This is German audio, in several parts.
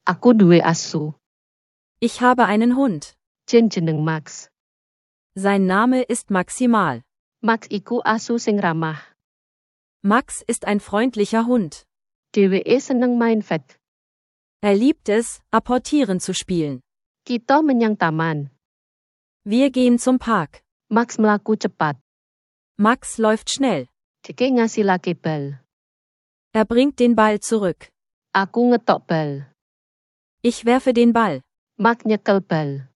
Aku duwe asu. Ich habe einen Hund. Jen jeneng Max. Sein Name ist Maximal. Max iku asu sing ramah. Max ist ein freundlicher Hund. Dheweke seneng main vet. Er liebt es, apportieren zu spielen. Kita menyang taman. Wir gehen zum Park. Max mlaku cepat. Max läuft schnell. Dheke ngasilake bal. Er bringt den Ball zurück. Aku ngetok bal. Ich werfe den Ball. Max nyekel bal.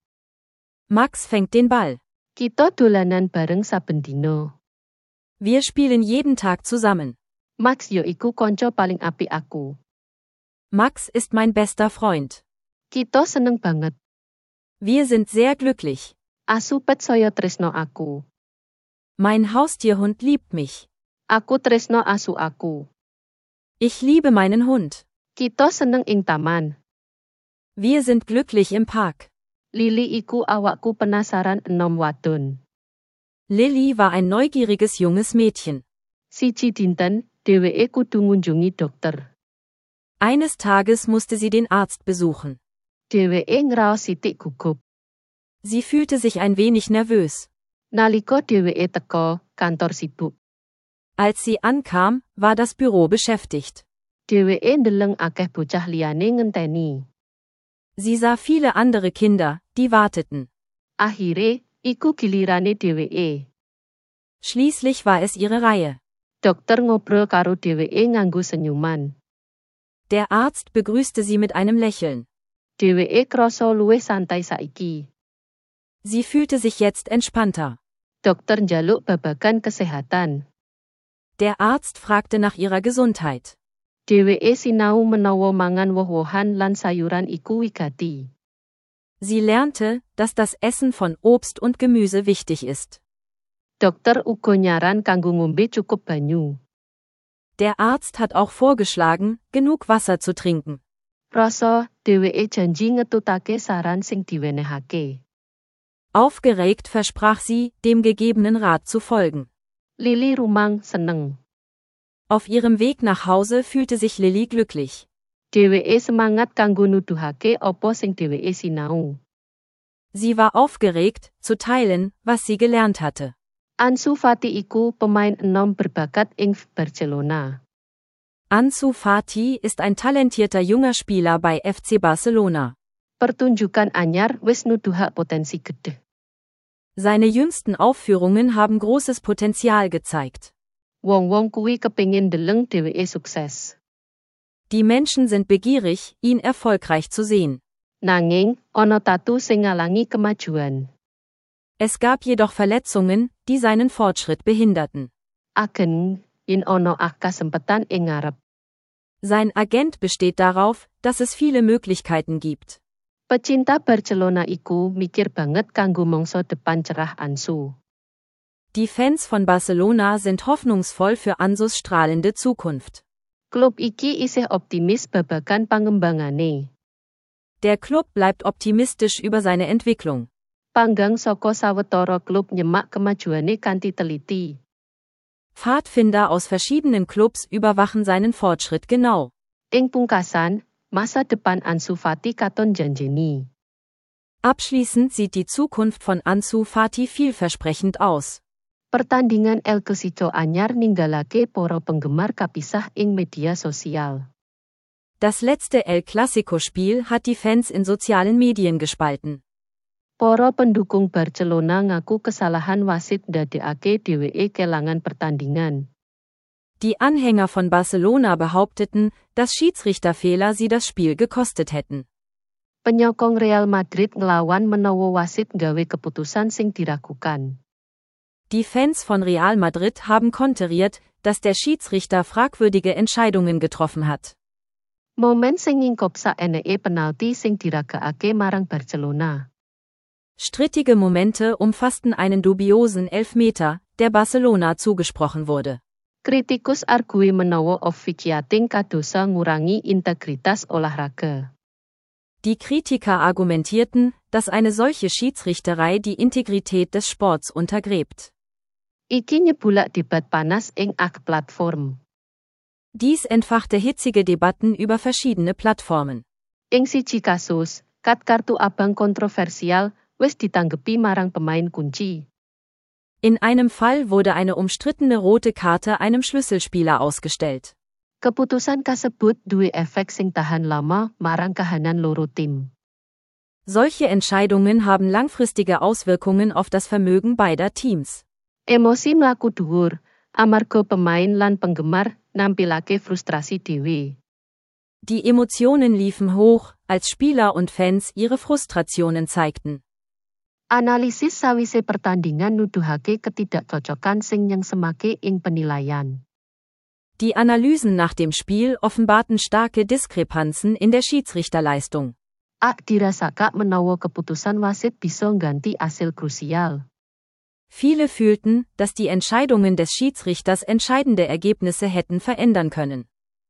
Max fängt den Ball. Kita dolanan bareng saben dina. Wir spielen jeden Tag zusammen. Max yo iku kanca paling apik aku. Max ist mein bester Freund. Kita seneng banget. Wir sind sehr glücklich. Asu pet saya tresno aku. Mein Haustierhund liebt mich. Aku tresno asu aku. Ich liebe meinen Hund. Kita seneng ing taman. Wir sind glücklich im Park. Lili iku awakku penasaran enom wadon. Lilly war ein neugieriges junges Mädchen. Siji dinten, dheweke kudu ngunjungi dokter. Eines Tages musste sie den Arzt besuchen. Dheweke ngraos sithik gugup. Sie fühlte sich ein wenig nervös. Nalika dheweke teka, kantor sibuk. Als sie ankam, war das Büro beschäftigt. Dheweke ndeleng akeh bocah liyane ngenteni. Sie sah viele andere Kinder, die warteten. Akhire, iku gilirane dheweke. Schließlich war es ihre Reihe. Dokter ngobrol karo dheweke nganggo senyuman. Der Arzt begrüßte sie mit einem Lächeln. Dheweke krasa luwih santai saiki. Sie fühlte sich jetzt entspannter. Dokter njaluk babagan kesehatan. Der Arzt fragte nach ihrer Gesundheit. Dheweke sinau menawa mangan woh-wohan lan sayuran iku wigati. Sie lernte, dass das Essen von Obst und Gemüse wichtig ist. Dokter uga nyaran kanggo ngombe cukup banyu. Der Arzt hat auch vorgeschlagen, genug Wasser zu trinken. Rasa, dheweke janji ngetutake saran sing diwenehake. Aufgeregt versprach sie, dem gegebenen Rat zu folgen. Lili rumang seneng. Auf ihrem Weg nach Hause fühlte sich Lilly glücklich. Dheweke semangat kanggo nuduhake apa sing dheweke sinau. Sie war aufgeregt, zu teilen, was sie gelernt hatte. Ansu Fati iku pemain enom berbakat ing Barcelona. Ansu Fati ist ein talentierter junger Spieler bei FC Barcelona. Pertunjukan anyar wis nuduhak potensi gedhe. Seine jüngsten Aufführungen haben großes Potenzial gezeigt. Wong-wong kuwi kepengin ndeleng dheweke sukses. Die Menschen sind begierig, ihn erfolgreich zu sehen. Nanging, ana tatu sing ngalangi kemajuan. Es gab jedoch Verletzungen, die seinen Fortschritt behinderten. Agen, yen ana kasempetan ing ngarep. Sein Agent besteht darauf, dass es viele Möglichkeiten gibt. Pecinta Barcelona iku mikir banget kanggo mangsa depan cerah Ansu. Die Fans von Barcelona sind hoffnungsvoll für Ansus strahlende Zukunft. Klub iki isih optimis babagan pangembangane. Der Club bleibt optimistisch über seine Entwicklung. Panggang saka sawetara klub nyemak kemajuane kanthi teliti. Pfadfinder aus verschiedenen Clubs überwachen seinen Fortschritt genau. Ing pungkasan, masa depan Ansu Fati katon janjeni. Abschließend sieht die Zukunft von Ansu Fati vielversprechend aus. Pertandingan El Clasico anyar ninggalake para penggemar kapisah ing media sosial. Das letzte El Clasico-Spiel hat die Fans in sozialen Medien gespalten. Para pendukung Barcelona ngaku kesalahan wasit ndadekake dheweke kelangan pertandingan. Die Anhänger von Barcelona behaupteten, dass Schiedsrichterfehler sie das Spiel gekostet hätten. Penyokong Real Madrid nglawan menawa wasit gawe keputusan sing diragukan. Die Fans von Real Madrid haben konteriert, dass der Schiedsrichter fragwürdige Entscheidungen getroffen hat. Momen sing ngingkop saeneke penalti sing diragakake marang Barcelona. Strittige Momente umfassten einen dubiosen Elfmeter, der Barcelona zugesprochen wurde. Kritikus argui menawa officiating kadosa ngurangi integritas olahraga. Die Kritiker argumentierten, dass eine solche Schiedsrichterei die Integrität des Sports untergräbt. Iki nyebulak debat panas ing Plattform. Dies entfachte hitzige Debatten über verschiedene Plattformen. Ing siji kasus, kartu abang kontroversial wis ditanggepi marang pemain kunci. In einem Fall wurde eine umstrittene rote Karte einem Schlüsselspieler ausgestellt. Keputusan kasebut duwe efek sing tahan lama marang kahanan loro tim. Solche Entscheidungen haben langfristige Auswirkungen auf das Vermögen beider Teams. Emosi mlaku dhuwur, amarga pemain lan penggemar nampilake frustrasi dhewe. Die Emotionen liefen hoch, als Spieler und Fans ihre Frustrationen zeigten. Analisis sawise pertandingan nuduhake ketidakcocokan sing nyengsemake ing penilaian. Die Analysen nach dem Spiel offenbarten starke Diskrepanzen in der Schiedsrichterleistung. Dirasaka menawa keputusan wasit bisa ngganti asil krusial. Viele fühlten, dass die Entscheidungen des Schiedsrichters entscheidende Ergebnisse hätten verändern können.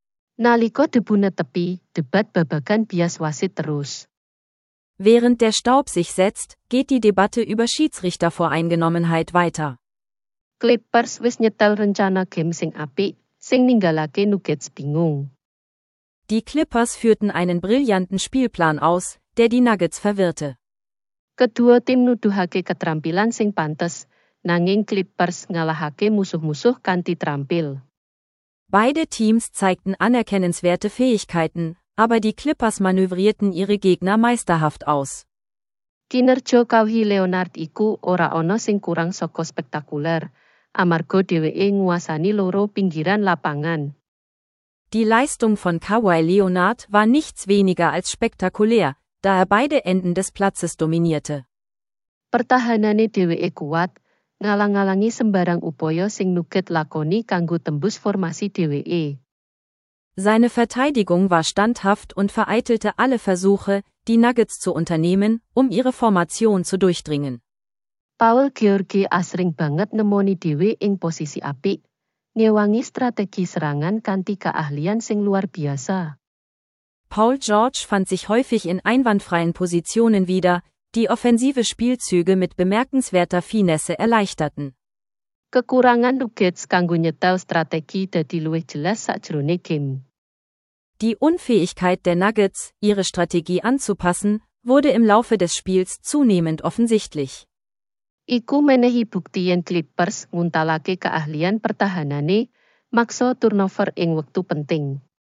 Nalika debu netepi, debat babagan bias wasit terus. Während der Staub sich setzt, geht die Debatte über Schiedsrichtervoreingenommenheit weiter. Clippers wis nyetel rencana game sing apik, sing ninggalake Nuggets bingung. Die Clippers führten einen brillanten Spielplan aus, der die Nuggets verwirrte. Kedua tim nuduhake keterampilan sing pantes, nanging Clippers ngalahake musuh-musuh kanthi trampil. Beide Teams zeigten anerkennenswerte Fähigkeiten, aber die Clippers manövrierten ihre Gegner meisterhaft aus. Kinerja Kawhi Leonard iku ora ana sing kurang saka spektakuler, amarga dheweke nguasani loro pinggiran lapangan. Die Leistung von Kawhi Leonard war nichts weniger als spektakulär, da er beide Enden des Platzes dominierte. Pertahanane dheweke kuat, ngalang-alangi sembarang upaya sing Nugget lakoni kanggo tembus formasi dheweke. Seine Verteidigung war standhaft und vereitelte alle Versuche, die Nuggets zu unternehmen, um ihre Formation zu durchdringen. Paul George asring banget nemoni dhewe ing posisi apik, ngewangi strategi serangan kanthi keahlian sing luar biasa. Paul George fand sich häufig in einwandfreien Positionen wieder, die offensive Spielzüge mit bemerkenswerter Finesse erleichterten. Kekurangan Nuggets kanggo nyetel strategi dadi luwih jelas sajrone game. Die Unfähigkeit der Nuggets, ihre Strategie anzupassen, wurde im Laufe des Spiels zunehmend offensichtlich. Iku menehi bukti yen Clippers nguntalake keahlian pertahanane, maksa turnover ing wektu penting.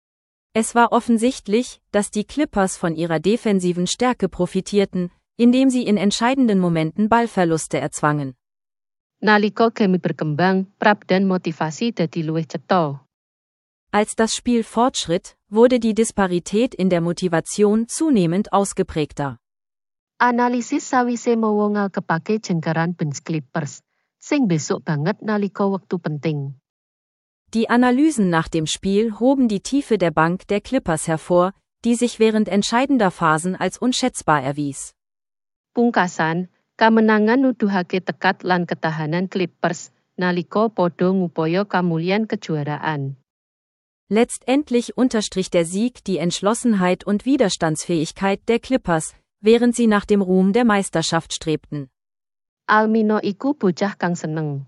Es war offensichtlich, dass die Clippers von ihrer defensiven Stärke profitierten, indem sie in entscheidenden Momenten Ballverluste erzwangen. Nalika game berkembang, prap dan motivasi dadi luwih cetha. Als das Spiel fortschritt, wurde die Disparität in der Motivation zunehmend ausgeprägter. Analisis sawise mawa ngalkepake jengkaran bench Clippers, sing besok banget nalika wektu penting. Die Analysen nach dem Spiel hoben die Tiefe der Bank der Clippers hervor, die sich während entscheidender Phasen als unschätzbar erwies. Pungkasan, kamenangan nuduhake tekat lan ketahanan Clippers, nalika padha ngupaya kamulyan kejuaraan. Letztendlich unterstrich der Sieg die Entschlossenheit und Widerstandsfähigkeit der Clippers, während sie nach dem Ruhm der Meisterschaft strebten. Almina iku bocah kang seneng.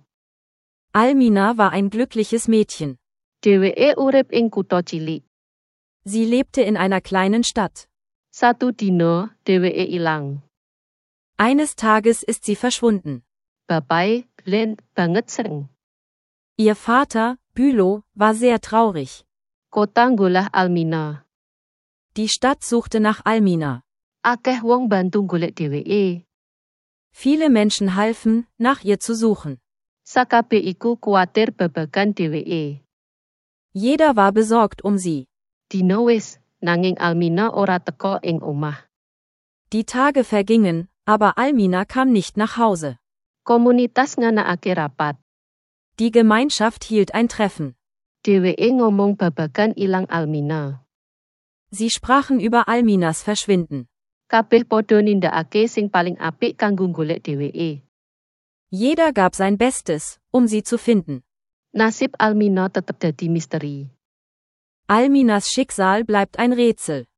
Almina war ein glückliches Mädchen. Dheweke urip ing kutha cilik. Sie lebte in einer kleinen Stadt. Satu dina, dheweke ilang. Eines Tages ist sie verschwunden. Bapae, Glenn, banget sering. Ihr Vater, Bülow, war sehr traurig. Kota nggolah Almina. Die Stadt suchte nach Almina. Akeh wong bantu golek dheweke. Viele Menschen halfen, nach ihr zu suchen. Sakabeh iku kuwatir babagan dheweke. Jeder war besorgt um sie. Dina wis, nanging Almina ora teka ing omah. Die Tage vergingen, aber Almina kam nicht nach Hause. Komunitas nganakake rapat. Die Gemeinschaft hielt ein Treffen. Dheweke ngomong babagan ilang Almina. Sie sprachen über Alminas Verschwinden. Kabeh padha nindakake sing paling apik kanggo golek dheweke. Jeder gab sein Bestes, um sie zu finden. Nasib Almina tetep dadi misteri. Alminas Schicksal bleibt ein Rätsel.